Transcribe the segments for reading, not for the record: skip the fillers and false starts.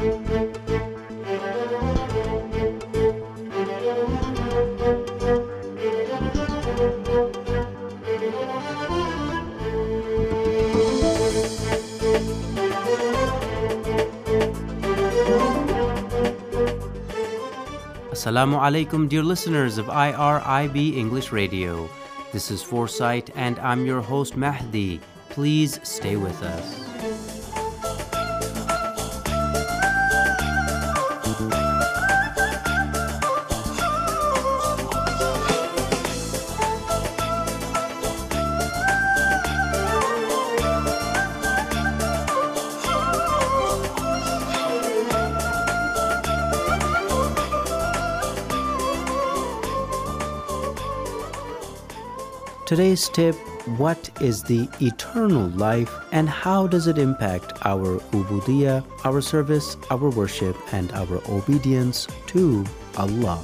Assalamu alaikum, dear listeners of IRIB English Radio. This is Foresight, and I'm your host, Mahdi. Please stay with us. Today's tip: what is the eternal life and how does it impact our ubudiyah, our service, our worship, and our obedience to Allah?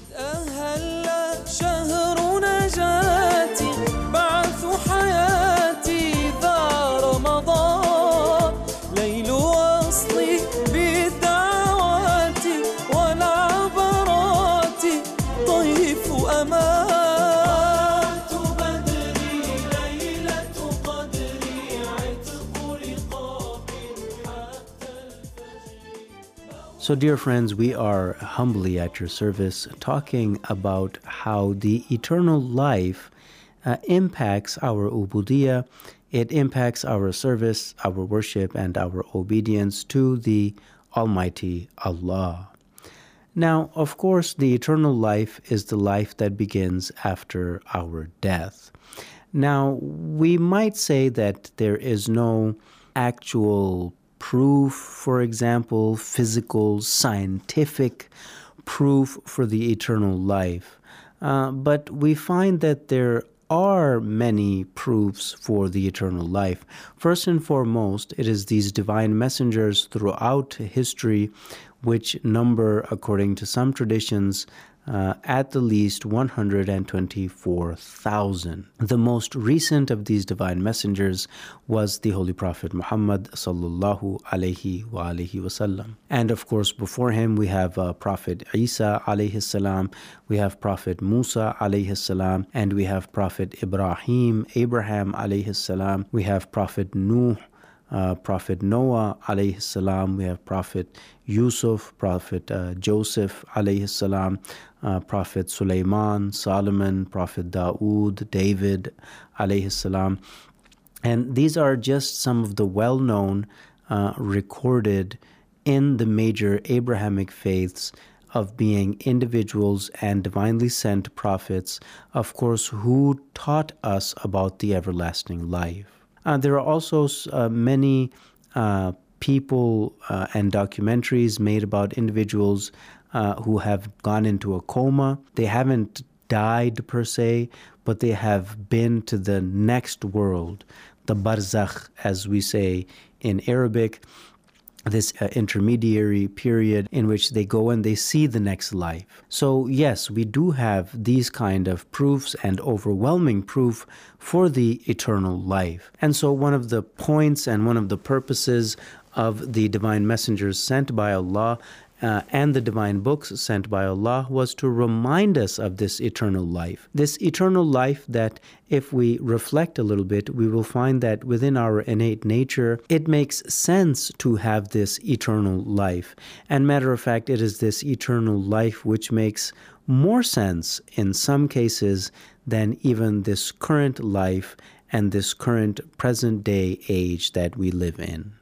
So, dear friends, we are humbly at your service talking about how the eternal life impacts our ubudiyah, it impacts our service, our worship, and our obedience to the Almighty Allah. Now, of course, the eternal life is the life that begins after our death. Now, we might say that there is no actual proof, for example, physical, scientific proof for the eternal life. But we find that there are many proofs for the eternal life. First and foremost, it is these divine messengers throughout history, which number, according to some traditions, at the least 124,000. The most recent of these divine messengers was the Holy Prophet Muhammad sallallahu alaihi wasallam. And of course, before him we have Prophet Isa alayhi salam, we have Prophet Musa alayhi salam, and we have Prophet Abraham alayhi salam, we have Prophet Nuh, Prophet Noah alayhi salam, we have Prophet Yusuf, Prophet Joseph alayhi salam, Prophet Sulaiman, Solomon, Prophet Dawood, David alayhi salam. And these are just some of the well-known recorded in the major Abrahamic faiths of being individuals and divinely sent prophets, of course, who taught us about the everlasting life. There are also many people and documentaries made about individuals who have gone into a coma. They haven't died per se, but they have been to the next world, the barzakh, as we say in Arabic, this intermediary period in which they go and they see the next life. So yes, we do have these kind of proofs and overwhelming proof for the eternal life. And so one of the points and one of the purposes of the divine messengers sent by Allah and the divine books sent by Allah was to remind us of this eternal life. This eternal life that, if we reflect a little bit, we will find that within our innate nature, it makes sense to have this eternal life. And matter of fact, it is this eternal life which makes more sense in some cases than even this current life and this current present day age that we live in.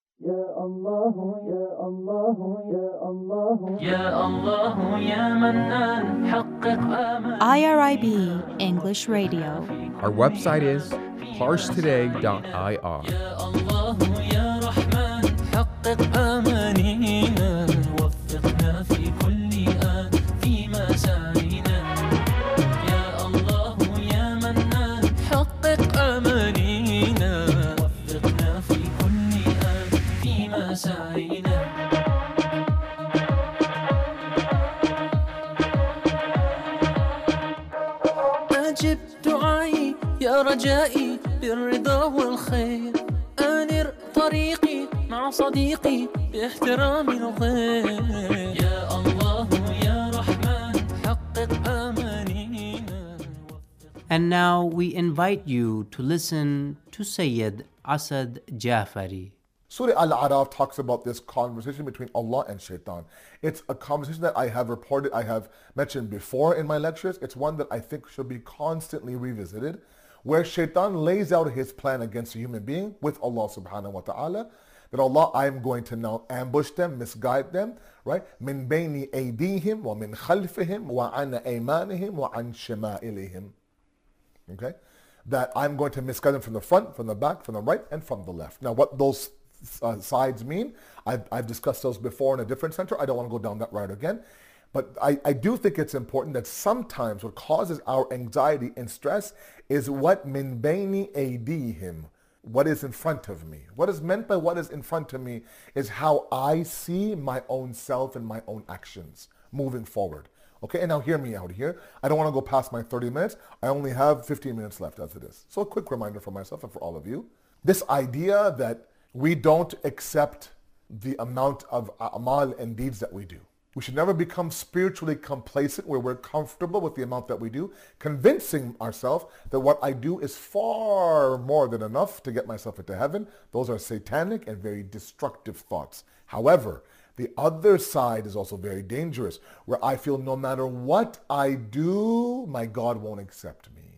IRIB English Radio. Our website is parstoday.ir. أجب دعائي يا رجائي بالرضا والخير، أنر طريقي مع صديقي باحترام الغير يا الله يا رحمن حقق أمانينا. And now we invite you to listen to Sayyid Asad Jafari. Surah Al-A'raf talks about this conversation between Allah and Shaitan. It's a conversation that I have mentioned before in my lectures. It's one that I think should be constantly revisited, where Shaitan lays out his plan against a human being with Allah subhanahu wa ta'ala, that Allah, I am going to now ambush them, misguide them, right? Min bayni aydihim wa min khalfihim wa an aymanihim wa an shima'ilihim. Okay? That I'm going to misguide them from the front, from the back, from the right, and from the left. Now what those sides mean, I've discussed those before in a different center. I don't want to go down that route again. But I do think it's important that sometimes what causes our anxiety and stress is what min bayni aydihim, what is in front of me. What is meant by what is in front of me is how I see my own self and my own actions moving forward. Okay, and now hear me out here. I don't want to go past my 30 minutes. I only have 15 minutes left as it is. So a quick reminder for myself and for all of you. This idea that we don't accept the amount of amal and deeds that we do. We should never become spiritually complacent where we're comfortable with the amount that we do, convincing ourselves that what I do is far more than enough to get myself into heaven. Those are satanic and very destructive thoughts. However, the other side is also very dangerous, where I feel no matter what I do, my God won't accept me.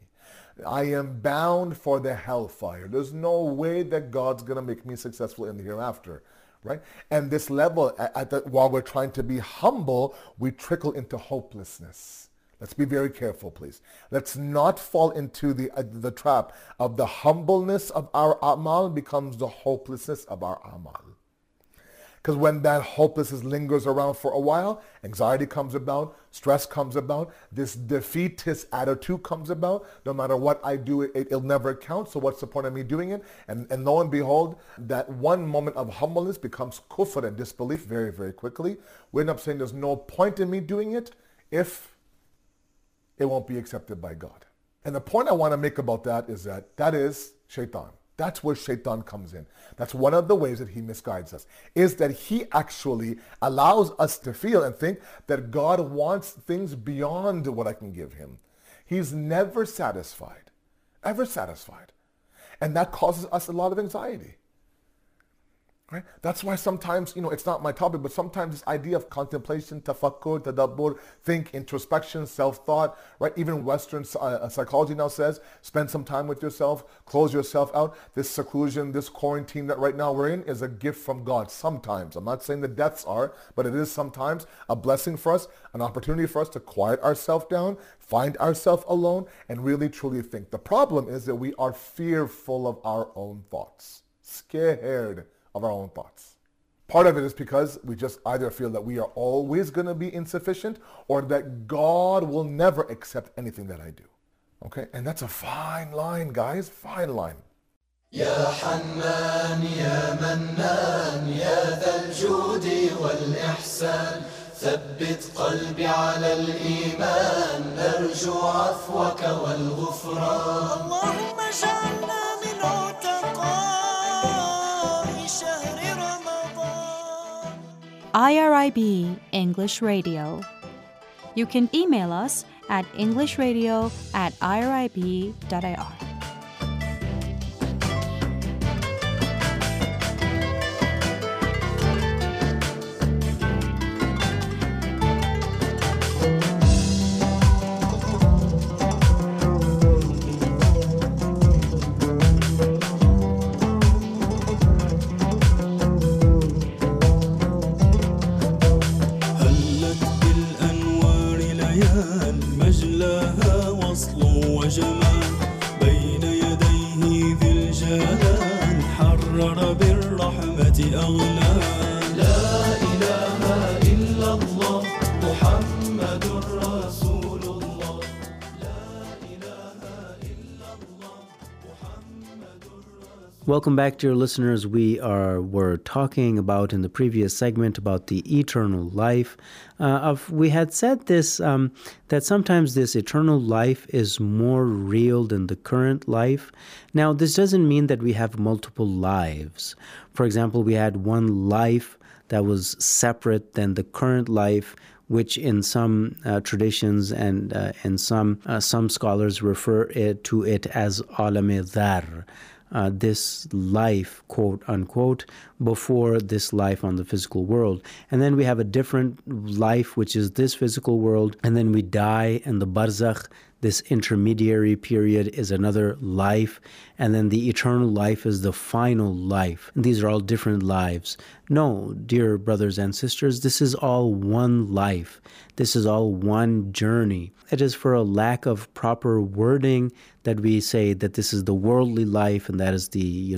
I am bound for the hellfire. There's no way that God's going to make me successful in the hereafter. Right? And this level, while we're trying to be humble, we trickle into hopelessness. Let's be very careful, please. Let's not fall into the trap of the humbleness of our amal becomes the hopelessness of our amal. Because when that hopelessness lingers around for a while, anxiety comes about, stress comes about, this defeatist attitude comes about. No matter what I do, it'll never count. So what's the point of me doing it? And lo and behold, that one moment of humbleness becomes kufr and disbelief very, very quickly. We end up saying there's no point in me doing it if it won't be accepted by God. And the point I want to make about that is shaitan. That's where shaitan comes in. That's one of the ways that he misguides us, is that he actually allows us to feel and think that God wants things beyond what I can give him. He's never satisfied, ever satisfied. And that causes us a lot of anxiety. Right? That's why sometimes, it's not my topic, but sometimes this idea of contemplation, tafakkur, tadabbur, think, introspection, self-thought, right? Even Western psychology now says, spend some time with yourself, close yourself out. This seclusion, this quarantine that right now we're in is a gift from God sometimes. I'm not saying the deaths are, but it is sometimes a blessing for us, an opportunity for us to quiet ourselves down, find ourselves alone, and really truly think. The problem is that we are fearful of our own thoughts, scared of our own thoughts. Part of it is because we just either feel that we are always going to be insufficient or that God will never accept anything that I do. Okay? And that's a fine line, guys. Fine line. يا حنان يا منان يا ذا الجود والإحسان ثبت قلبي على الإيمان أرجو عفوك والغفران اللهم اجعلنا من عتقاء IRIB English Radio. You can email us at englishradio@irib.ir. مجلاها وصل وجمال بين يديه ذي الجلال حرر بالرحمة أغلال لا إله إلا الله محمد رسول الله لا إله إلا الله محمد رسول الله Welcome back, dear listeners. We're talking about in the previous segment about the eternal life. We had said this, that sometimes this eternal life is more real than the current life. Now, this doesn't mean that we have multiple lives. For example, we had one life that was separate than the current life, which in some traditions and in some scholars refer to it as alam-e-dhar. This life, quote unquote, before this life on the physical world. And then we have a different life, which is this physical world. And then we die, and the barzakh, this intermediary period, is another life. And then the eternal life is the final life. And these are all different lives. No, dear brothers and sisters, this is all one life. This is all one journey. It is for a lack of proper wording that we say that this is the worldly life and that is the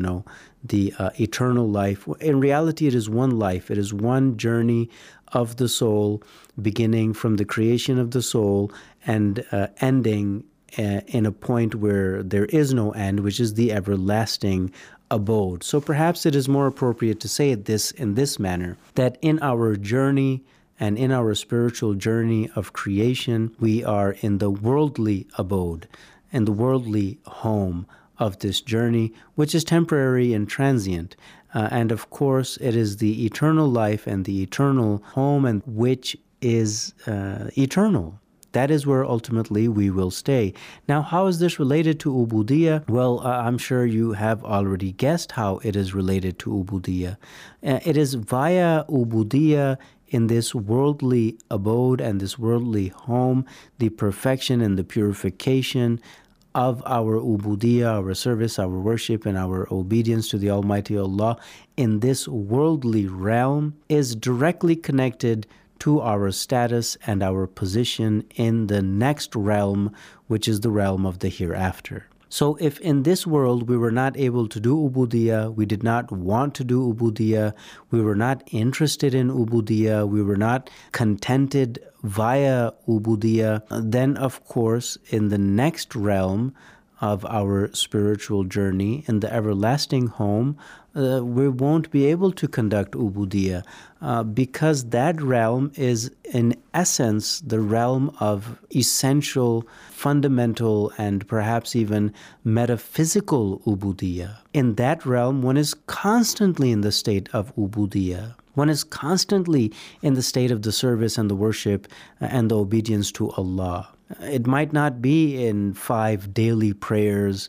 eternal life. In reality, it is one life. It is one journey of the soul, beginning from the creation of the soul and ending in a point where there is no end, which is the everlasting abode. So perhaps it is more appropriate to say this in this manner, that in our journey and in our spiritual journey of creation, we are in the worldly abode, in the worldly home of this journey, which is temporary and transient. And of course, it is the eternal life and the eternal home, and which is eternal. That is where ultimately we will stay. Now, how is this related to Ubudiyya? Well, I'm sure you have already guessed how it is related to Ubudiyya. It is via Ubudiyya in this worldly abode and this worldly home, the perfection and the purification of our ubudiyya, our service, our worship, and our obedience to the Almighty Allah in this worldly realm is directly connected to our status and our position in the next realm, which is the realm of the hereafter. So if in this world we were not able to do ubudiyya, we did not want to do ubudiyya, we were not interested in ubudiyya, we were not contented via ubudiyya, then of course in the next realm of our spiritual journey, in the everlasting home, we won't be able to conduct ubudiyya because that realm is in essence the realm of essential, fundamental, and perhaps even metaphysical ubudiyya. In that realm, one is constantly in the state of ubudiyya. One is constantly in the state of the service and the worship and the obedience to Allah. It might not be in 5 daily prayers,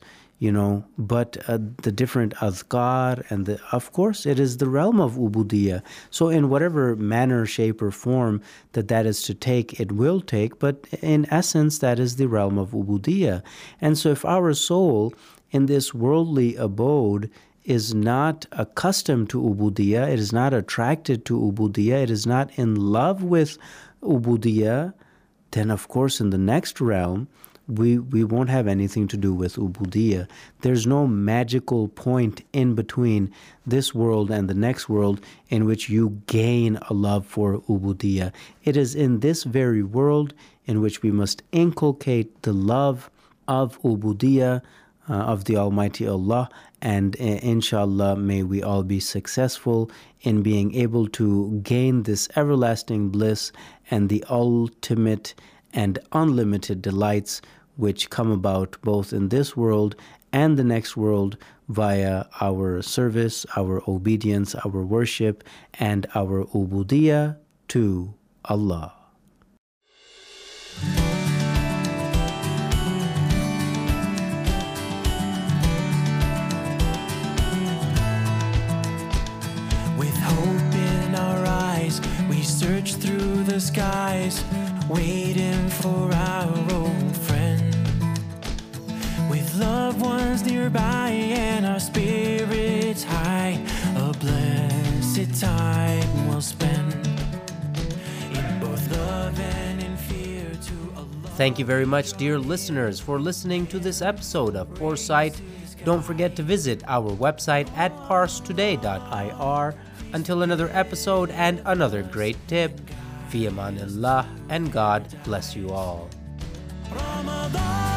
but the different azkar, and of course it is the realm of ubudiyya. So in whatever manner, shape, or form that is to take, it will take, but in essence that is the realm of ubudiyya. And so if our soul in this worldly abode is not accustomed to ubudiyya, it is not attracted to ubudiyya, it is not in love with ubudiyya, then of course in the next realm, we won't have anything to do with ubudiyya. There's no magical point in between this world and the next world in which you gain a love for ubudiyya. It is in this very world in which we must inculcate the love of ubudiyya, of the Almighty Allah, and inshallah may we all be successful in being able to gain this everlasting bliss and the ultimate and unlimited delights which come about both in this world and the next world via our service, our obedience, our worship, and our ubudiyya to Allah. With hope in our eyes, we search through the skies, waiting for our old friend. With loved ones nearby and our spirits high, a blessed time we'll spend in both love and in fear to Allah. Thank you very much, dear listeners, for listening to this episode of Foresight. Don't forget to visit our website at parstoday.ir. Until another episode and another great tip, fi amanillah, and God bless you all. Ramadan.